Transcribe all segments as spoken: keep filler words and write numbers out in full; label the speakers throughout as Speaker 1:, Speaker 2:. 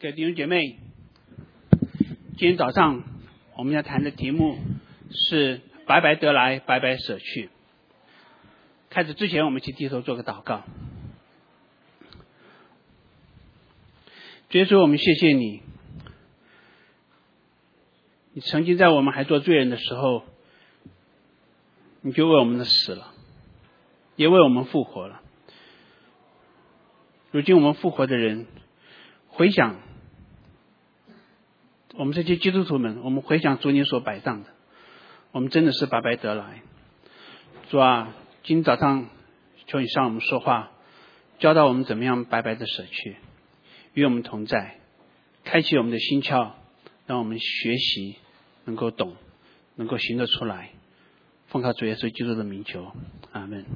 Speaker 1: 各位弟兄姐妹，今天早上我们要谈的题目是白白得来，白白舍去。开始之前，我们一起低头做个祷告。主耶稣，我们谢谢你，你曾经在我们还做罪人的时候，你就为我们的死了，也为我们复活了。如今我们复活的人，回想我们这些基督徒们，我们回想主你所摆上的，我们真的是白白得来。主啊，今天早上求你向我们说话，教导我们怎么样白白的舍去，与我们同在，开启我们的心窍，让我们学习能够懂，能够行得出来。奉靠主耶稣基督的名求，阿们。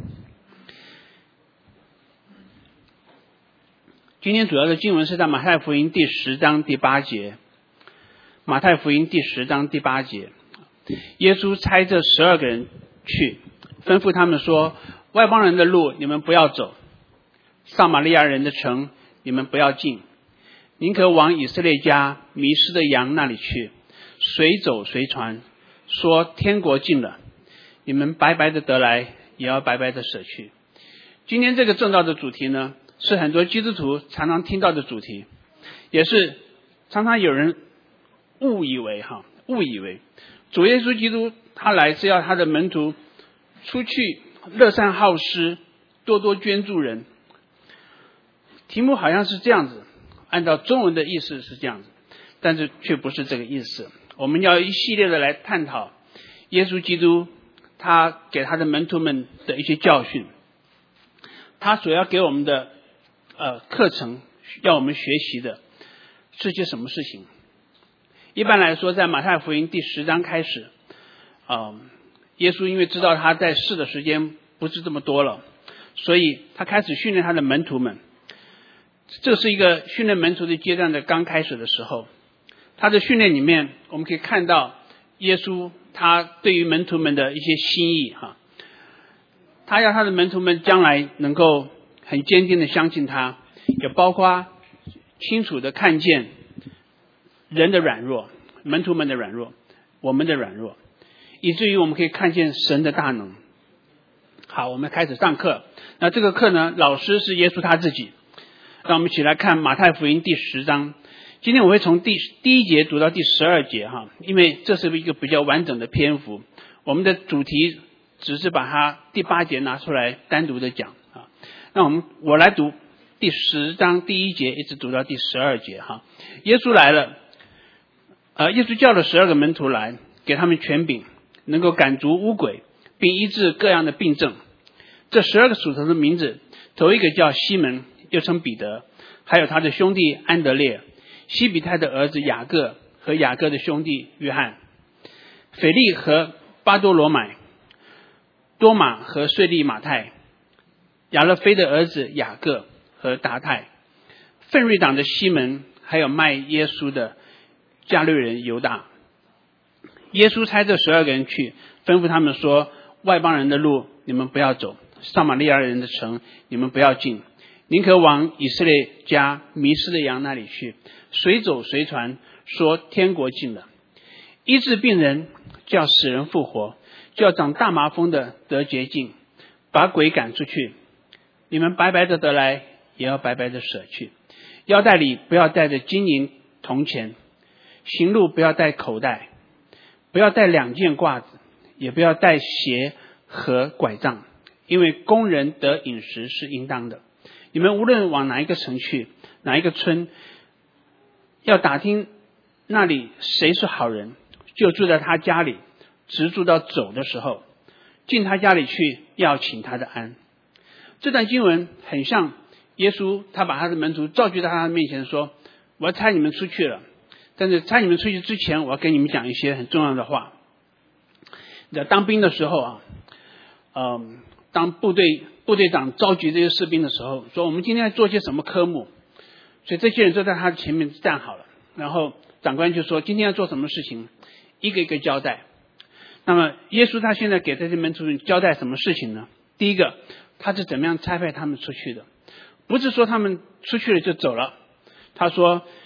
Speaker 1: 今天主要的经文是在马太福音第十章第八节。马太福音第十章第八节，耶稣差这十二个人去，吩咐他们说：外邦人的路你们不要走，撒玛利亚人的城你们不要进，宁可往以色列家迷失的羊那里去，随走随传，说天国近了，你们白白的得来，也要白白的舍去。今天这个正道的主题呢，是很多基督徒常常听到的主题，也是常常有人误以为哈，误以为主耶稣基督他来是要他的门徒出去乐善好施，多多捐助人。题目好像是这样子，按照中文的意思是这样子，但是却不是这个意思。我们要一系列的来探讨耶稣基督他给他的门徒们的一些教训，他所要给我们的呃课程，要我们学习的是些什么事情。一般来说，在马太福音第十章开始，呃，耶稣因为知道他在世的时间不是这么多了，所以他开始训练他的门徒们。这是一个训练门徒的阶段的刚开始的时候，他的训练里面我们可以看到耶稣他对于门徒们的一些心意哈，他要他的门徒们将来能够很坚定的相信他，也包括清楚的看见人的软弱，门徒们的软弱，我们的软弱，以至于我们可以看见神的大能。好，我们开始上课。那这个课呢，老师是耶稣他自己。让我们一起来看马太福音第十章。今天我会从第第一节读到第十二节哈，因为这是一个比较完整的篇幅。我们的主题只是把它第八节拿出来单独的讲啊。那我们我来读第十章第一节一直读到第十二节哈。耶稣来了，呃，耶稣叫了十二个门徒来，给他们权柄，能够赶逐污鬼，并医治各样的病症。这十二个属头的名字，头一个叫西门，又称彼得，还有他的兄弟安德烈，西比泰的儿子雅各和雅各的兄弟约翰，腓力和巴多罗买，多马和税利马太，亚勒菲的儿子雅各和达太，奋锐党的西门，还有卖耶稣的加略人犹大。耶稣差这十二个人去，吩咐他们说：外邦人的路你们不要走，撒玛利亚人的城你们不要进，宁可往以色列家迷失的羊那里去，随走随传，说天国近了。医治病人，叫死人复活，叫长大麻风的得洁净，把鬼赶出去。你们白白的得来，也要白白的舍去。腰带里不要带着金银铜钱，行路不要带口袋，不要带两件褂子，也不要带鞋和拐杖，因为工人得饮食是应当的。你们无论往哪一个城去，哪一个村，要打听那里谁是好人，就住在他家里，直住到走的时候，进他家里去，要请他的安。这段经文很像耶稣，他把他的门徒召集到他的面前说：我要差你们出去了，但是差你们出去之前，我要跟你们讲一些很重要的话。在当兵的时候啊，嗯，当部队部队长召集这些士兵的时候，说我们今天要做些什么科目，所以这些人就在他前面站好了，然后长官就说今天要做什么事情，一个一个交代。那么耶稣他现在给这些门徒交代什么事情呢？第一个，他是怎么样差派他们出去的，不是说他们出去了就走了。他说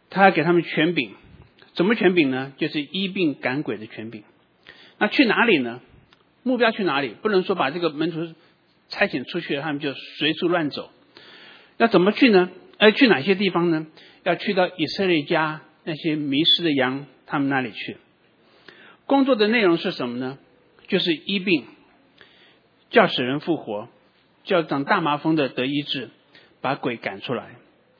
Speaker 1: 他要给他们权柄，怎么权柄呢？就是医病赶鬼的权柄。那去哪里呢？目标去哪里？不能说把这个门徒差遣出去，他们就随处乱走。要怎么去呢？要去哪些地方呢？要去到以色列家那些迷失的羊他们那里去。工作的内容是什么呢？就是医病，叫使人复活，叫长大麻风的得医治，把鬼赶出来。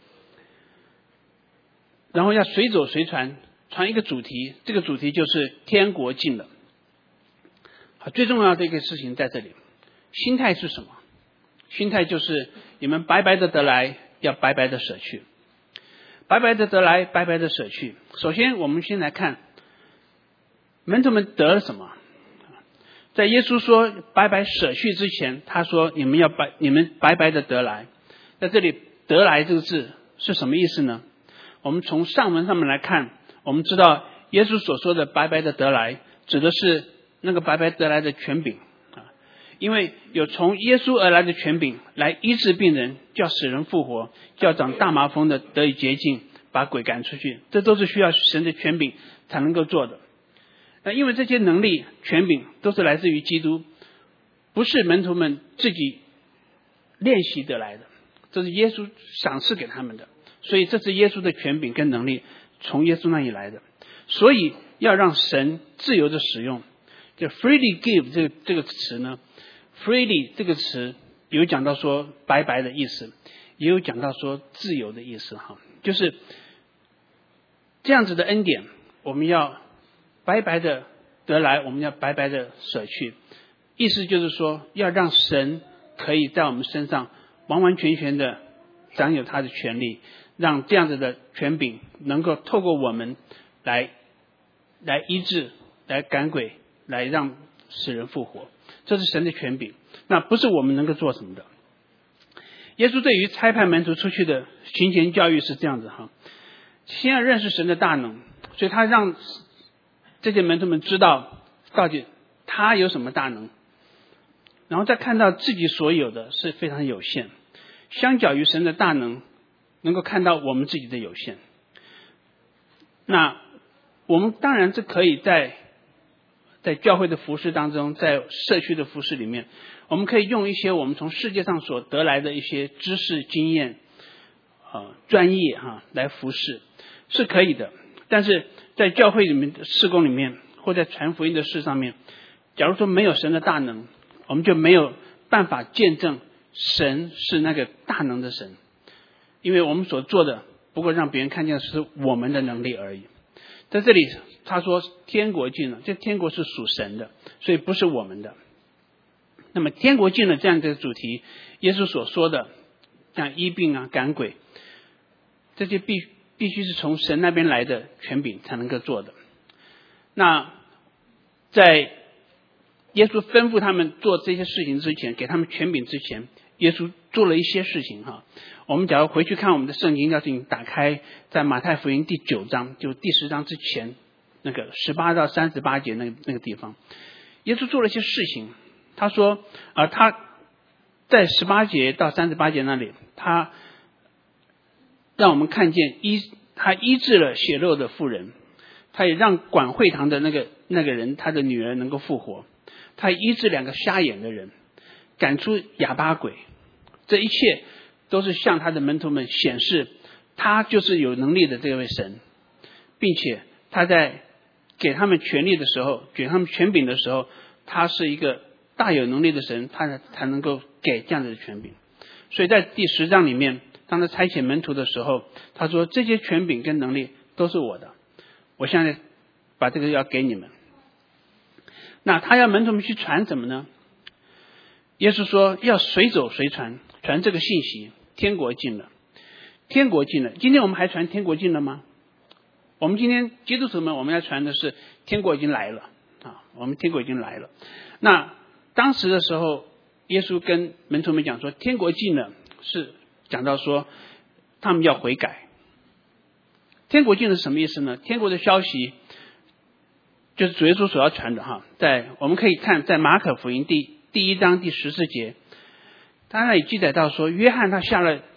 Speaker 1: 然后要随走随传，传一个主题，这个主题就是天国近了。好，最重要的一个事情在这里，心态是什么？心态就是你们白白的得来，要白白的舍去。白白的得来，白白的舍去。首先我们先来看门徒们得了什么。在耶稣说白白舍去之前，他说你们要白你们白白的得来。在这里得来这个字是什么意思呢？我们从上文上面来看，我们知道耶稣所说的白白的得来指的是那个白白得来的权柄啊，因为有从耶稣而来的权柄来医治病人，叫使人复活，叫长大麻风的得以洁净，把鬼赶出去，这都是需要神的权柄才能够做的。那因为这些能力权柄都是来自于基督，不是门徒们自己练习得来的，这是耶稣赏赐给他们的，所以这是耶稣的权柄跟能力从耶稣那里来的，所以要让神自由的使用。就 freely give 这个这个词呢 freely 这个词有讲到说白白的意思，也有讲到说自由的意思哈，就是这样子的恩典，我们要白白的得来，我们要白白的舍去，意思就是说要让神可以在我们身上完完全全的掌有他的权利，让这样子的权柄能够透过我们来来医治，来赶鬼，来让使人复活，这是神的权柄，那不是我们能够做什么的。耶稣对于差派门徒出去的行前教育是这样子哈，先要认识神的大能，所以他让这些门徒们知道到底他有什么大能，然后再看到自己所有的是非常有限，相较于神的大能，能够看到我们自己的有限。那我们当然这可以在在教会的服事当中，在社区的服事里面，我们可以用一些我们从世界上所得来的一些知识经验呃专业哈来服事是可以的，但是在教会里面的事工里面，或在传福音的事上面，假如说没有神的大能，我们就没有办法见证神是那个大能的神，因为我们所做的不过让别人看见的是我们的能力而已。在这里他说天国近了，这天国是属神的，所以不是我们的。那么天国近了这样的主题，耶稣所说的像医病啊赶鬼，这些必必须是从神那边来的权柄才能够做的。那在耶稣吩咐他们做这些事情之前，给他们权柄之前，耶稣做了一些事情哈。我们假如回去看我们的圣经，要请打开在马太福音第九章，就第十章之前那个十八到三十八节那个那个地方，耶稣做了一些事情。他说啊、呃，他在十八节到三十八节那里，他让我们看见医他医治了血肉的妇人，他也让管会堂的那个那个人他的女儿能够复活，他医治两个瞎眼的人，赶出哑巴鬼，这一切都是向他的门徒们显示他就是有能力的这位神，并且他在给他们权力的时候，给他们权柄的时候，他是一个大有能力的神，他才能够给这样的权柄。所以在第十章里面，当他差遣门徒的时候，他说这些权柄跟能力都是我的，我现在把这个要给你们。那他要门徒们去传什么呢？耶稣说要随走随传，传这个信息，天国近了，天国近了。今天我们还传天国近了吗？我们今天基督徒们，我们要传的是天国已经来了啊，我们天国已经来了。那当时的时候，耶稣跟门徒们讲说天国近了，是讲到说他们要悔改。天国近了是什么意思呢？天国的消息就是主耶稣所要传的哈，在我们可以看在马可福音第第一章第十四节，他那里记载到说，约翰他下了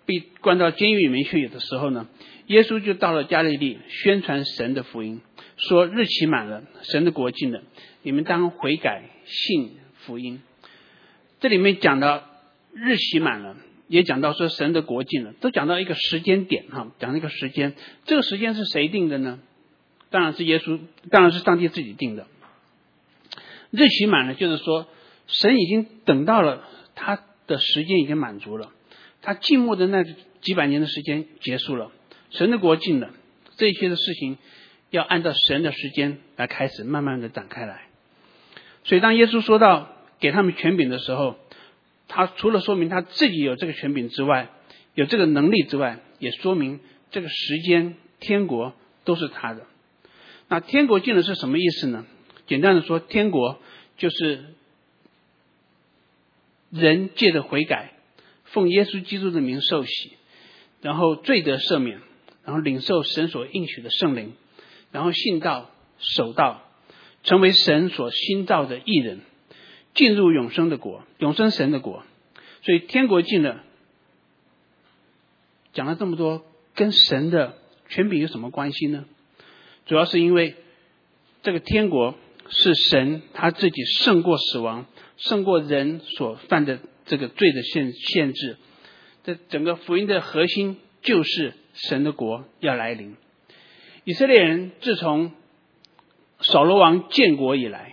Speaker 1: 被关到监狱里面去的时候呢，耶稣就到了加利利宣传神的福音，说日期满了，神的国近了，你们当悔改信福音。这里面讲到日期满了，也讲到说神的国近了，都讲到一个时间点哈，讲那个时间。这个时间是谁定的呢？当然是耶稣，当然是上帝自己定的。日期满了，就是说神已经等到了他的时间已经满足了，他静默的那几百年的时间结束了，神的国近了，这一切的事情要按照神的时间来开始慢慢的展开来。所以当耶稣说到给他们权柄的时候，他除了说明他自己有这个权柄之外，有这个能力之外，也说明这个时间天国都是他的。那天国近了是什么意思呢？简单的说，天国就是人借着悔改，奉耶稣基督的名受洗，然后罪得赦免，然后领受神所应许的圣灵，然后信道守道，成为神所新造的义人，进入永生的国，永生神的国。所以天国近了，讲了这么多，跟神的权柄有什么关系呢？主要是因为这个天国是神他自己胜过死亡，胜过人所犯的这个罪的限限制。这整个福音的核心就是神的国要来临。以色列人自从扫罗王建国以来，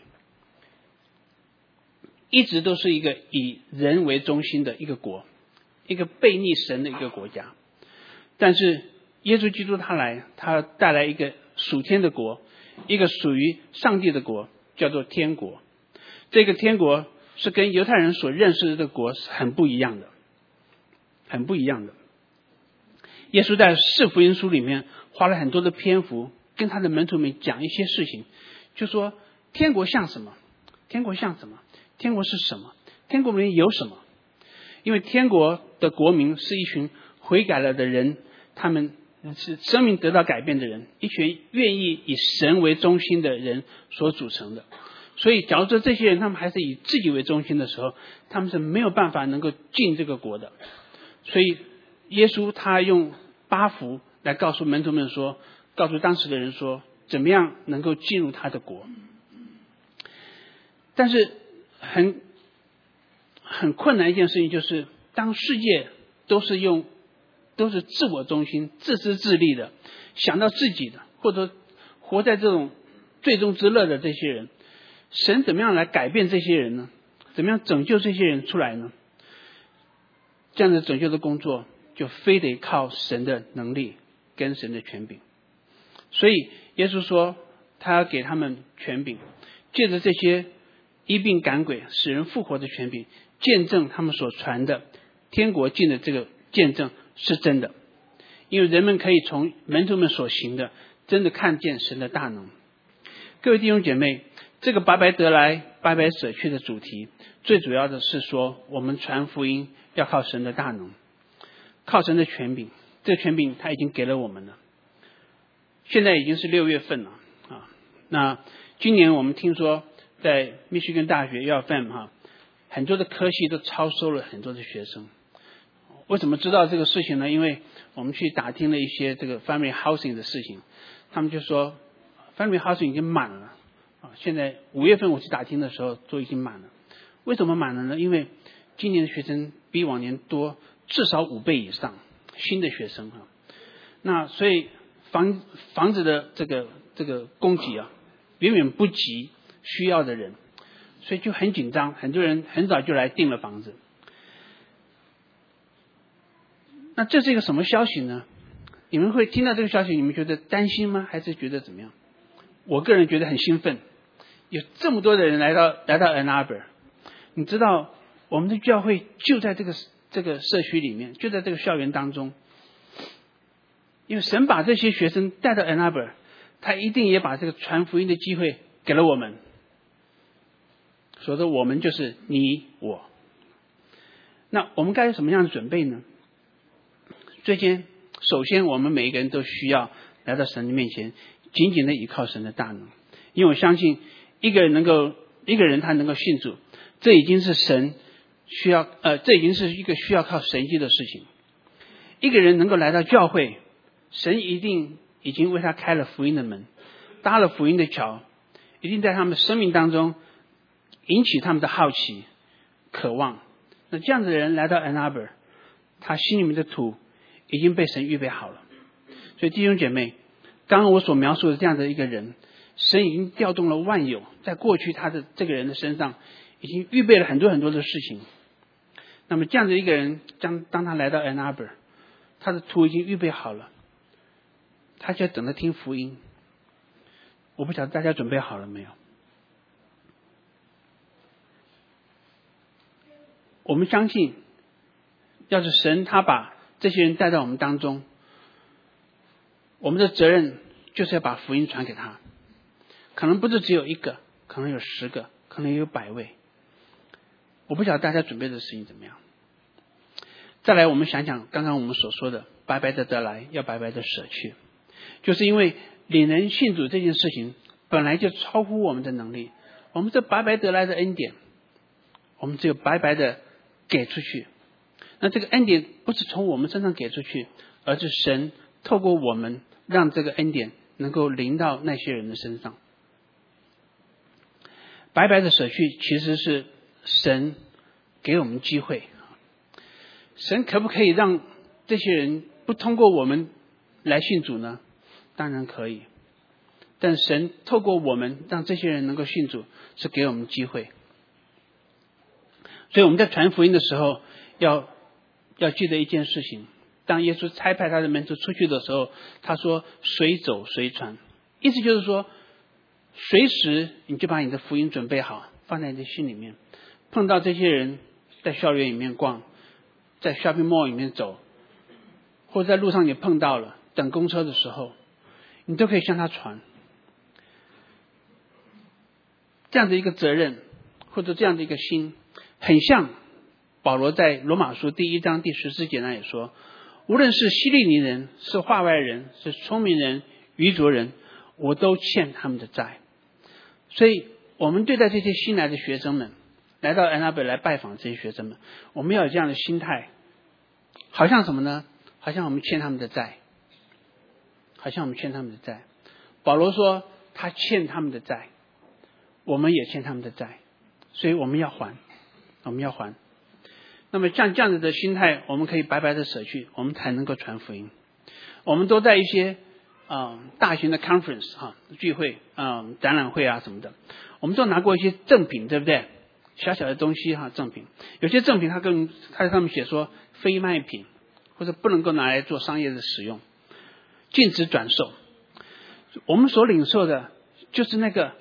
Speaker 1: 一直都是一个以人为中心的一个国，一个背逆神的一个国家。但是耶稣基督他来，他带来一个属天的国，一个属于上帝的国，叫做天国。这个天国是跟犹太人所认识的国是很不一样的，很不一样的。耶稣在四福音书里面花了很多的篇幅跟他的门徒们讲一些事情，就说天国像什么，天国像什么，天国是什么，天国里面有什么。因为天国的国民是一群悔改了的人，他们是生命得到改变的人，一群愿意以神为中心的人所组成的。所以假如说这些人他们还是以自己为中心的时候，他们是没有办法能够进这个国的。所以耶稣他用八福来告诉门徒们说，告诉当时的人说，怎么样能够进入他的国。但是很很困难一件事情就是，当世界都是用都是自我中心、自私自利的，想到自己的，或者活在这种最终之乐的这些人，神怎么样来改变这些人呢？怎么样拯救这些人出来呢？这样的拯救的工作就非得靠神的能力跟神的权柄。所以耶稣说他要给他们权柄，借着这些医病赶鬼使人复活的权柄，见证他们所传的天国近的这个见证是真的。因为人们可以从门徒们所行的真的看见神的大能。各位弟兄姐妹，这个白白得来白白舍去的主题，最主要的是说我们传福音要靠神的大能，靠神的权柄。这个权柄他已经给了我们了。现在已经是六月份了啊，那今年我们听说在密歇根大学 U F M 哈，很多的科系都超收了很多的学生。为什么知道这个事情呢？因为我们去打听了一些这个 family housing 的事情，他们就说 family housing 已经满了啊。现在五月份我去打听的时候都已经满了。为什么满了呢？因为今年的学生比往年多至少五倍以上，新的学生哈。那所以房房子的这个这个供给啊，远远不及需要的人，所以就很紧张，很多人很早就来订了房子。那这是一个什么消息呢？你们会听到这个消息，你们觉得担心吗？还是觉得怎么样？我个人觉得很兴奋，有这么多的人来到来到 Ann Arbor。你知道我们的教会就在这个这个社区里面，就在这个校园当中。因为神把这些学生带到 Ann Arbor， 他一定也把这个传福音的机会给了我们。所以说我们就是你我。那我们该有什么样的准备呢？最先首先我们每一个人都需要来到神的面前，紧紧的依靠神的大能。因为我相信一个人能够一个人他能够信主，这已经是神需要呃这已经是一个需要靠神迹的事情。 一个人能够来到教会，神一定已经为他开了福音的门，搭了福音的桥，一定在他们生命当中引起他们的好奇、渴望。那这样的人来到 Ann Arbor， 他心里面的土已经被神预备好了。所以弟兄姐妹，刚刚我所描述的这样的一个人，神已经调动了万有，在过去他的这个人的身上已经预备了很多很多的事情。那么这样的一个人，当当他来到 Ann Arbor， 他的土已经预备好了，他就等着听福音。我不晓得大家准备好了没有？我们相信，要是神他把这些人带到我们当中，我们的责任就是要把福音传给他。可能不是只有一个，可能有十个，可能也有百位。我不晓得大家准备的事情怎么样。再来，我们想想刚刚我们所说的，白白的得来，要白白的舍去，就是因为领人信主这件事情本来就超乎我们的能力，我们这白白得来的恩典，我们只有白白的给出去。那这个恩典不是从我们身上给出去，而是神透过我们让这个恩典能够临到那些人的身上。白白的舍去其实是神给我们机会。神可不可以让这些人不通过我们来信主呢？当然可以。但神透过我们让这些人能够信主，是给我们机会。所以我们在传福音的时候，要要记得一件事情，当耶稣差派他的门徒出去的时候，他说随走随传，意思就是说随时你就把你的福音准备好，放在你的心里面。碰到这些人在校园里面逛，在 shopping mall 里面走，或者在路上你碰到了，等公车的时候，你都可以向他传。这样的一个责任或者这样的一个心，很像保罗在罗马书第一章第十四节那里说，无论是希利尼人，是化外人，是聪明人，愚拙人，我都欠他们的债。所以我们对待这些新来的学生们，来到安娜贝来拜访这些学生们，我们要有这样的心态，好像什么呢？好像我们欠他们的债，好像我们欠他们的债。保罗说他欠他们的债，我们也欠他们的债，所以我们要还，我们要还。那么像这样子的心态，我们可以白白的舍去，我们才能够传福音。我们都在一些呃大型的 conference 哈、啊、聚会啊、呃、展览会啊什么的，我们都拿过一些赠品，对不对？小小的东西哈、啊、赠品，有些赠品它跟它在上面写说非卖品，或者不能够拿来做商业的使用，禁止转售。我们所领受的就是那个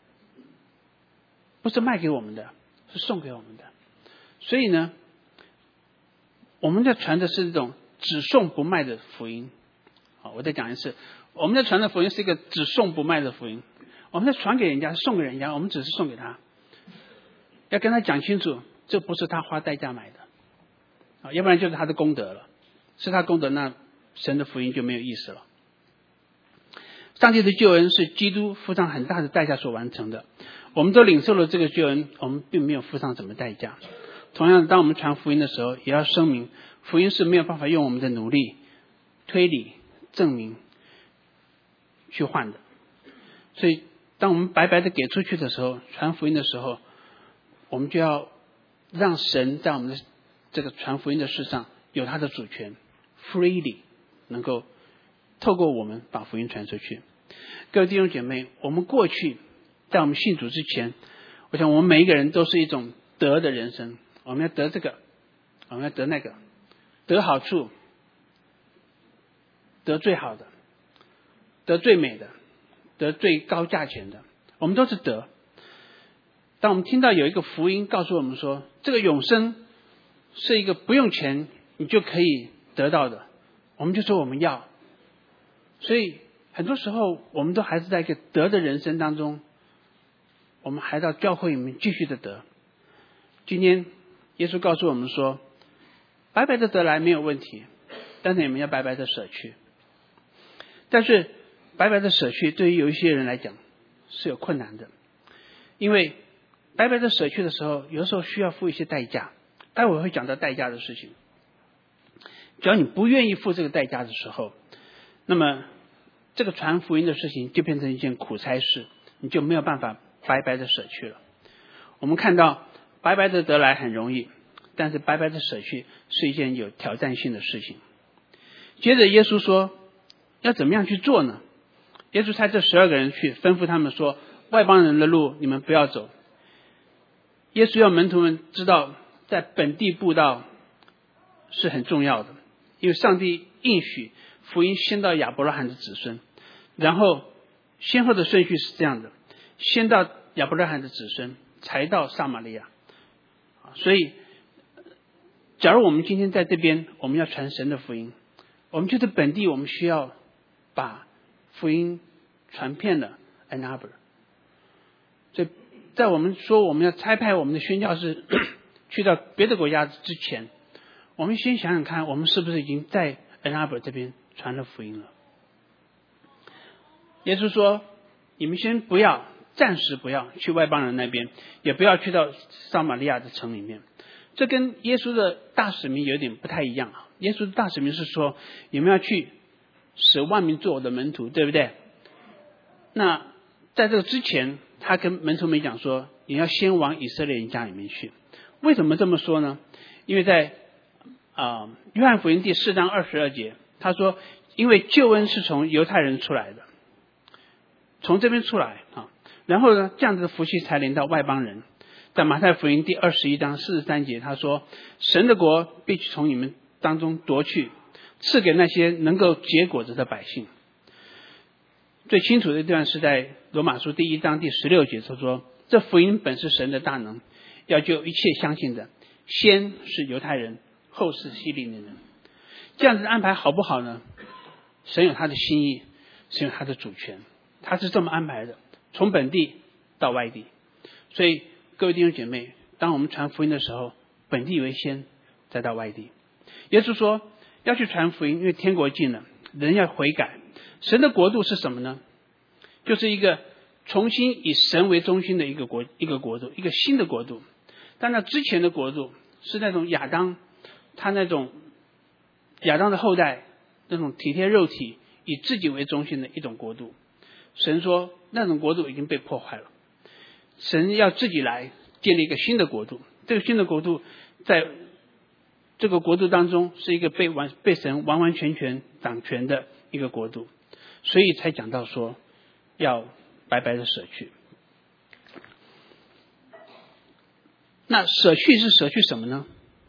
Speaker 1: 不是卖给我们的，是送给我们的。所以呢，我们在传的是这种只送不卖的福音。好，我再讲一次，我们在传的福音是一个只送不卖的福音。我们在传给人家，送给人家，我们只是送给他，要跟他讲清楚，这不是他花代价买的，啊，要不然就是他的功德了，是他功德，那神的福音就没有意思了。上帝的救恩是基督付上很大的代价所完成的，我们都领受了这个救恩，我们并没有付上什么代价。同样，当我们传福音的时候，也要声明，福音是没有办法用我们的努力、推理、证明去换的。所以，当我们白白的给出去的时候，传福音的时候，我们就要让神在我们的这个传福音的事上有他的主权 ，freely 能够透过我们把福音传出去。各位弟兄姐妹，我们过去在我们信主之前，我想我们每一个人都是一种得的人生，我们要得这个，我们要得那个，得好处，得最好的，得最美的，得最高价钱的，我们都是得。当我们听到有一个福音告诉我们说，这个永生是一个不用钱你就可以得到的，我们就说我们要。所以很多时候我们都还是在一个得的人生当中，我们还到教会里面继续的得。今天耶稣告诉我们说，白白的得来没有问题，但是你们要白白的舍去。但是白白的舍去对于有一些人来讲是有困难的，因为白白的舍去的时候，有的时候需要付一些代价，待会会讲到代价的事情。 只要你不愿意付这个代价的时候，那么这个传福音的事情就变成一件苦差事，你就没有办法白白的舍去了。我们看到白白的得来很容易，但是白白的舍去是一件有挑战性的事情。接着耶稣说要怎么样去做呢？耶稣差这十二个人去，吩咐他们说，外邦人的路你们不要走。耶稣要门徒们知道在本地布道是很重要的，因为上帝应许福音先到亚伯拉罕的子孙，然后先后的顺序是这样的，先到亚伯拉罕的子孙，才到撒玛利亚。所以假如我们今天在这边我们要传神的福音，我们就在本地我们需要把福音传遍了 Ann Arbor。 所以在我们说我们要差派我们的宣教士去到别的国家之前，我们先想想看，我们是不是已经在 Ann Arbor 这边传了福音了。耶稣说你们先不要，暂时不要去外邦人那边，也不要去到撒玛利亚的城里面。这跟耶稣的大使命有点不太一样啊。耶稣的大使命是说你们要去使万民做我的门徒，对不对？那在这个之前他跟门徒们讲说你要先往以色列人家里面去。为什么这么说呢？因为在啊，约翰福音第四章二十二节他说因为救恩是从犹太人出来的，从这边出来啊，然后呢这样子的福气才临到外邦人。在马太福音第二十一章四十三节他说神的国必从你们当中夺去，赐给那些能够结果子的百姓。最清楚的一段是在罗马书第一章第十六节他说这福音本是神的大能，要救一切相信的，先是犹太人，后是希利尼人。这样子的安排好不好呢？神有他的心意，神有他的主权，他是这么安排的，从本地到外地。所以各位弟兄姐妹，当我们传福音的时候，本地为先，再到外地。耶稣说要去传福音，因为天国近了，人要悔改。神的国度是什么呢？就是一个重新以神为中心的一个国一个国度，一个新的国度。但那之前的国度是那种亚当，他那种亚当的后代那种体贴肉体以自己为中心的一种国度。神说那种国度已经被破坏了，神要自己来建立一个新的国度。这个新的国度在这个国度当中是一个被完被神完完全全掌权的一个国度，所以才讲到说要白白的舍去。那舍去是舍去什么呢？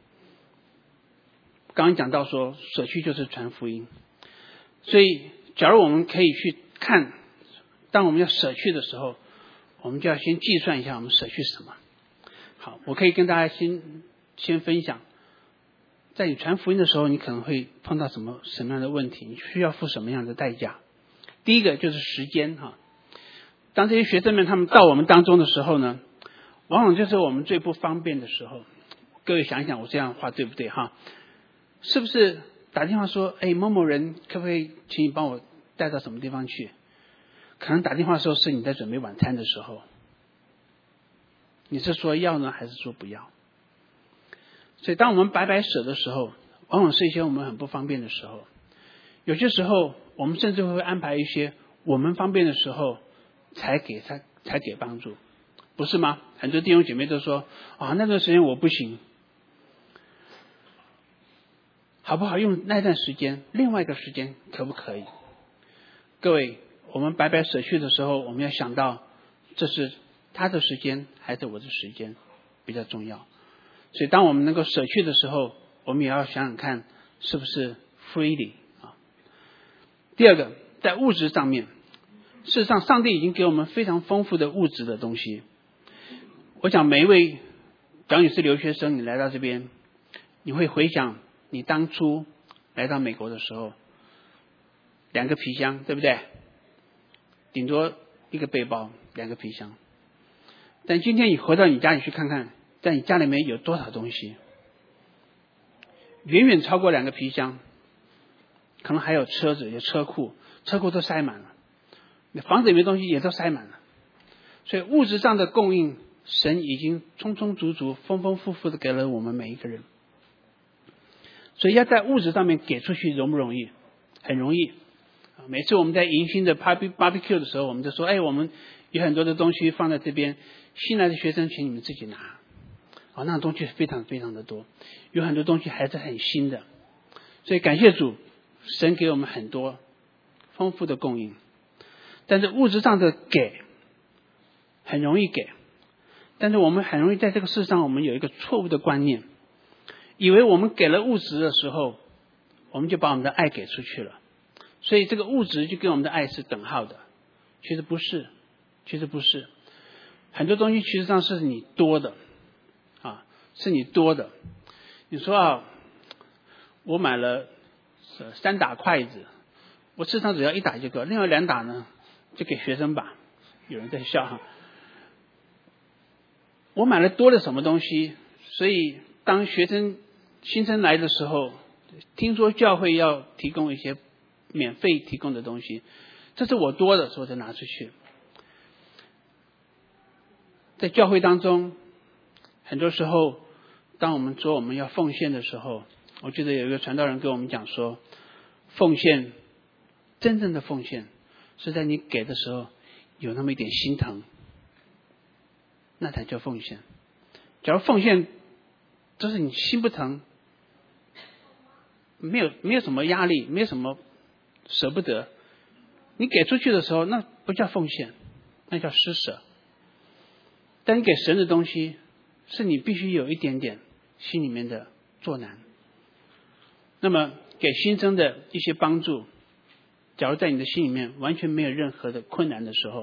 Speaker 1: 刚刚讲到说舍去就是传福音，所以假如我们可以去看，当我们要舍去的时候，我们就要先计算一下我们舍去什么。好，我可以跟大家先先分享，在你传福音的时候，你可能会碰到什么什么样的问题，你需要付什么样的代价。第一个就是时间哈，当这些学生们他们到我们当中的时候呢，往往就是我们最不方便的时候。各位想一想我这样的话对不对哈？是不是打电话说哎某某人可不可以请你帮我带到什么地方去？可能打电话的时候是你在准备晚餐的时候，你是说要呢还是说不要？所以当我们白白舍的时候，往往是一些我们很不方便的时候。有些时候我们甚至会安排一些我们方便的时候才给他才给帮助，不是吗？很多弟兄姐妹都说啊那段时间我不行，好不好用那段时间，另外一个时间可不可以？各位，我们白白舍去的时候，我们要想到这是他的时间还是我的时间比较重要。所以当我们能够舍去的时候，我们也要想想看是不是 freely 啊。第二个，在物质上面，事实上上帝已经给我们非常丰富的物质的东西。我想每一位，假如你是留学生，你来到这边，你会回想你当初来到美国的时候，两个皮箱对不对？顶多一个背包，两个皮箱。但今天你回到你家里去看看，在你家里面有多少东西？远远超过两个皮箱，可能还有车子，有车库，车库都塞满了，房子里面东西也都塞满了。所以物质上的供应，神已经充充足足、丰丰富富的给了我们每一个人。 所以要在物质上面给出去容不容易？很容易。每次我们在迎新的 barbecue 的时候，我们就说，哎，我们有很多的东西放在这边，新来的学生请你们自己拿。啊，那东西非常非常的多，有很多东西还是很新的。所以感谢主，神给我们很多丰富的供应。但是物质上的给很容易给，但是我们很容易在这个世上我们有一个错误的观念，以为我们给了物质的时候，我们就把我们的爱给出去了，所以这个物质就跟我们的爱是等号的。其实不是，其实不是，很多东西其实上是你多的啊，是你多的。你说啊，我买了三打筷子，我市场只要一打就够，另外两打呢就给学生吧。有人在笑哈。我买了多了什么东西，所以当学生新生来的时候，听说教会要提供一些免费提供的东西，这是我多的，所以我才拿出去。在教会当中，很多时候当我们说我们要奉献的时候，我记得有一个传道人跟我们讲说，奉献，真正的奉献是在你给的时候有那么一点心疼，那才叫奉献。假如奉献就是你心不疼，没有没有什么压力，没有什么舍不得，你给出去的时候那不叫奉献，那叫施舍。但你给神的东西是你必须有一点点心里面的作难。那么给新生的一些帮助，假如在你的心里面完全没有任何的困难的时候，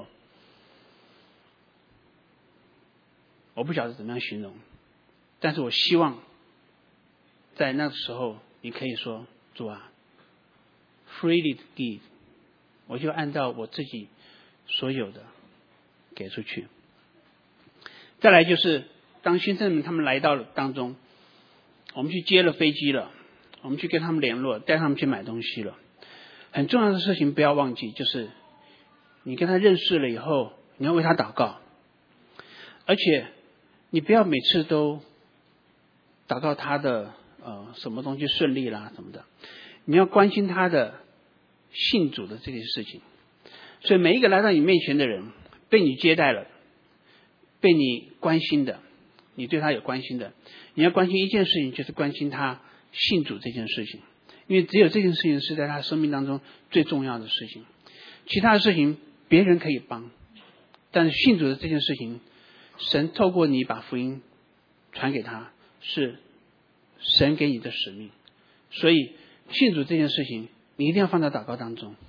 Speaker 1: 我不晓得怎么样形容，但是我希望在那个时候你可以说，主啊 freely give， 我就按照我自己所有的给出去。再来就是当新生们他们来到了当中，我们去接了飞机了，我们去跟他们联络，带他们去买东西了。很重要的事情不要忘记，就是你跟他认识了以后，你要为他祷告，而且你不要每次都祷告他的呃什么东西顺利啦什么的，你要关心他的信主的这件事情。所以每一个来到你面前的人，被你接待了，被你关心的，你对他有关心的，你要关心一件事情，就是关心他信主这件事情，因为只有这件事情是在他生命当中最重要的事情。其他的事情别人可以帮，但是信主的这件事情，神透过你把福音传给他，是神给你的使命。所以信主这件事情你一定要放在祷告当中。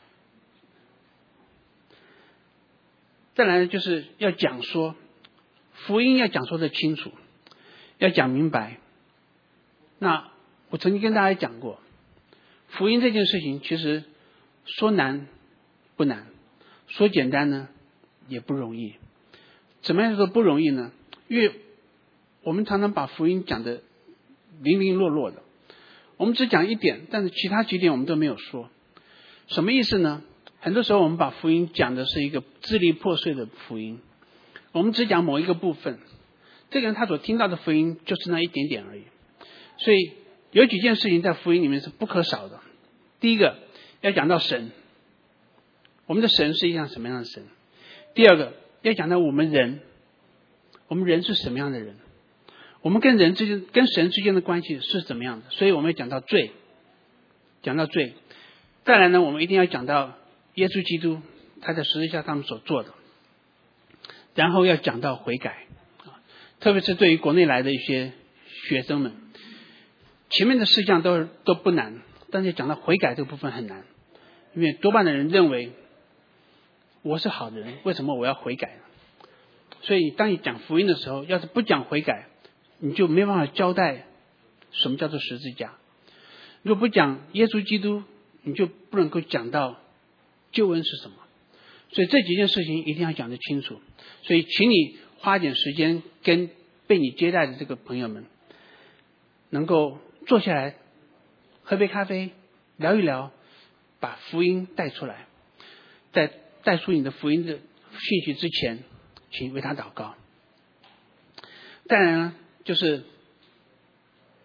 Speaker 1: 再来就是要讲说福音，要讲说的清楚，要讲明白。那我曾经跟大家讲过，福音这件事情其实说难不难，说简单呢也不容易。怎么样说不容易呢？因为我们常常把福音讲得零零落落的，我们只讲一点，但是其他几点我们都没有说。什么意思呢？很多时候我们把福音讲的是一个支离破碎的福音，我们只讲某一个部分，这个人他所听到的福音就是那一点点而已。所以有几件事情在福音里面是不可少的。第一个要讲到神，我们的神是一样什么样的神。第二个要讲到我们人，我们人是什么样的人，我们跟人之间跟神之间的关系是怎么样的。所以我们要讲到罪，讲到罪。再来呢，我们一定要讲到耶稣基督他在十字架上所做的，然后要讲到悔改，特别是对于国内来的一些学生们，前面的事项都都不难，但是讲到悔改这个部分很难，因为多半的人认为我是好人，为什么我要悔改呢？所以当你讲福音的时候，要是不讲悔改，你就没办法交代什么叫做十字架。如果不讲耶稣基督，你就不能够讲到救恩是什么。所以这几件事情一定要讲得清楚。所以请你花点时间跟被你接待的这个朋友们能够坐下来喝杯咖啡，聊一聊，把福音带出来。在带出你的福音的信息之前，请为他祷告。再来呢，就是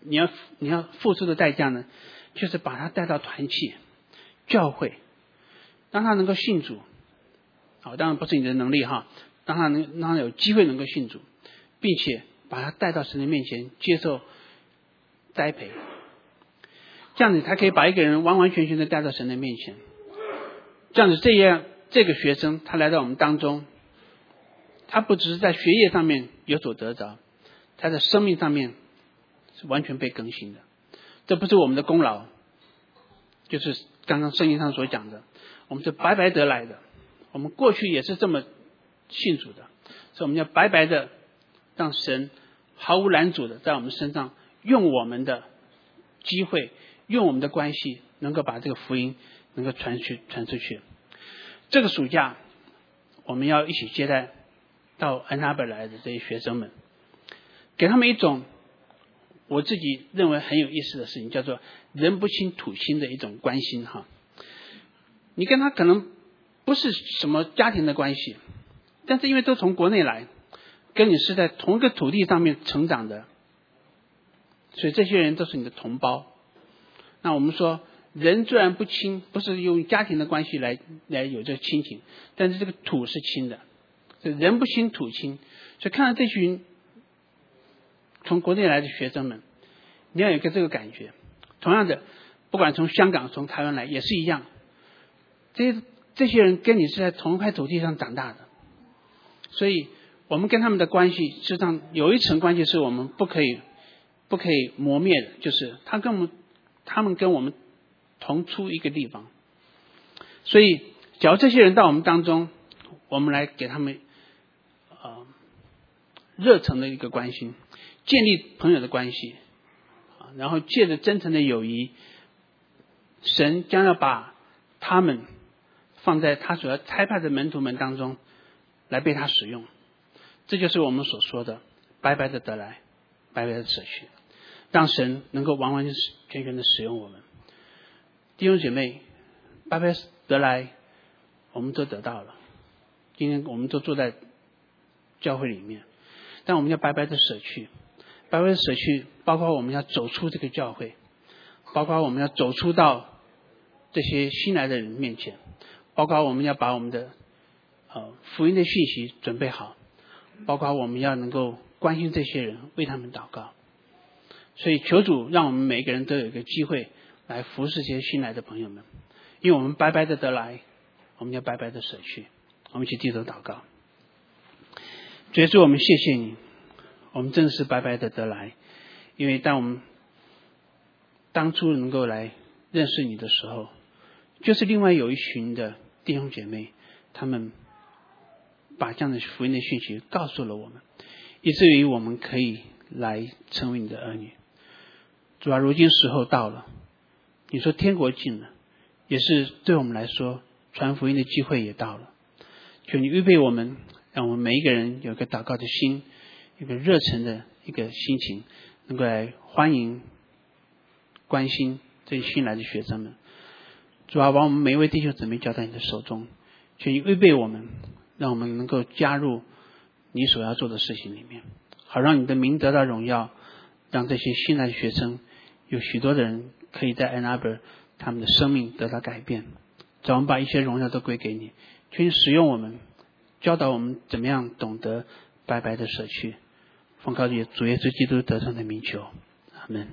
Speaker 1: 你要你要付出的代价呢，就是把他带到团契、教会，让他能够信主。好，当然不是你的能力哈，让他能让他有机会能够信主，并且把他带到神的面前接受栽培，这样子他可以把一个人完完全全的带到神的面前。这样子这样这个学生他来到我们当中，他不只是在学业上面有所得着，他在生命上面是完全被更新的。这不是我们的功劳，就是刚刚圣经上所讲的，我们是白白得来的。我们过去也是这么信主的，所以我们要白白的让神毫无拦阻的在我们身上用我们的机会，用我们的关系，能够把这个福音能够传去传出去。这个暑假我们要一起接待到安娜贝来的这些学生们，给他们一种我自己认为很有意思的事情，叫做人不亲土亲的一种关心哈。你跟他可能不是什么家庭的关系，但是因为都从国内来，跟你是在同一个土地上面成长的，所以这些人都是你的同胞。那我们说人虽然不亲，不是用家庭的关系来来有这个亲情，但是这个土是亲的，所以人不亲土亲。所以看到这群从国内来的学生们，你要有一个这个感觉。同样的，不管从香港从台湾来也是一样，这些这些人跟你是在同一块土地上长大的，所以我们跟他们的关系，实际上有一层关系是我们不可以不可以磨灭的，就是他跟我们他们跟我们同出一个地方。所以假如这些人到我们当中，我们来给他们呃热诚的一个关心，建立朋友的关系，然后借着真诚的友谊，神将要把他们放在他所要差派的门徒们当中来被他使用。这就是我们所说的白白的得来，白白的舍去，让神能够完完全全的使用我们。弟兄姐妹，白白得来我们都得到了，今天我们都坐在教会里面，但我们要白白的舍去。白白的舍去包括我们要走出这个教会，包括我们要走出到这些新来的人面前，包括我们要把我们的呃福音的讯息准备好，包括我们要能够关心这些人，为他们祷告。所以求主让我们每一个人都有一个机会来服侍这些新来的朋友们，因为我们白白的得来，我们要白白的舍去。我们一起低头祷告。主耶稣，我们谢谢你，我们真的是白白的得来，因为当我们当初能够来认识你的时候，就是另外有一群的弟兄姐妹，他们把这样的福音的讯息告诉了我们，以至于我们可以来成为你的儿女。主啊，如今时候到了，你说天国近了，也是对我们来说传福音的机会也到了。求你预备我们，让我们每一个人有一个祷告的心，一个热忱的一个心情，能够来欢迎关心这些新来的学生们。主啊，把我们每一位弟兄姊妹交在你的手中，求你预备我们，让我们能够加入你所要做的事情里面，好让你的名得到荣耀，让这些新来的学生有许多的人可以在 Ann Arbor 他们的生命得到改变。主啊，我们把一切荣耀都归给你，求你使用我们，教导我们怎么样懂得白白的舍去。奉靠主耶稣基督得胜的名求，阿们。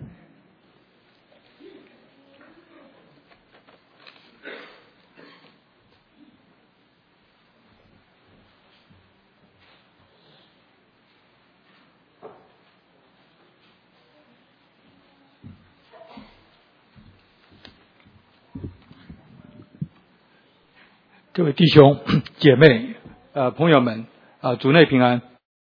Speaker 2: 各位弟兄姐妹呃朋友们啊、呃，主内平安。